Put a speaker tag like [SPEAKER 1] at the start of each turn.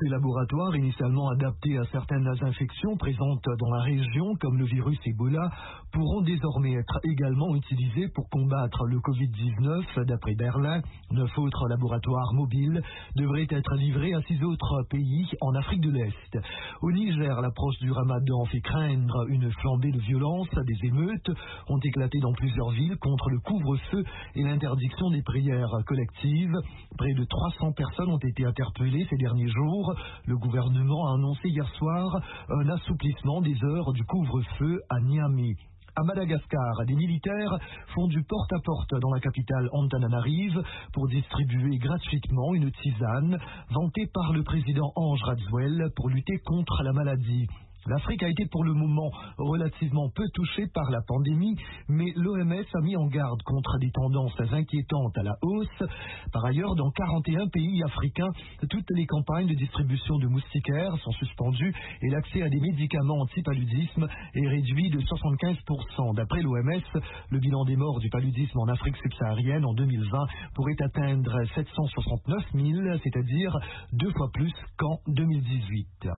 [SPEAKER 1] Ces laboratoires, initialement adaptés à certaines infections présentes dans la région, comme le virus Ebola, pourront désormais être également utilisés pour combattre le Covid-19. D'après Berlin, 9 autres laboratoires mobiles devraient être livrés à 6 autres pays en Afrique de l'Est. Au Niger, l'approche du Ramadan fait craindre une flambée de violence. Des émeutes ont éclaté dans plusieurs villes contre le couvre-feu et l'interdiction des prières collectives. Près de 300 personnes ont été interpellées ces derniers jours. Le gouvernement a annoncé hier soir un assouplissement des heures du couvre-feu à Niamey. À Madagascar, des militaires font du porte-à-porte dans la capitale Antananarive pour distribuer gratuitement une tisane vantée par le président Ange Radzouel pour lutter contre la maladie. L'Afrique a été pour le moment relativement peu touchée par la pandémie, mais l'OMS a mis en garde contre des tendances inquiétantes à la hausse. Par ailleurs, dans 41 pays africains, toutes les campagnes de distribution de moustiquaires sont suspendues et l'accès à des médicaments anti-paludisme est réduit de 75%. D'après l'OMS, le bilan des morts du paludisme en Afrique subsaharienne en 2020 pourrait atteindre 769 000, c'est-à-dire 2 fois plus qu'en 2018.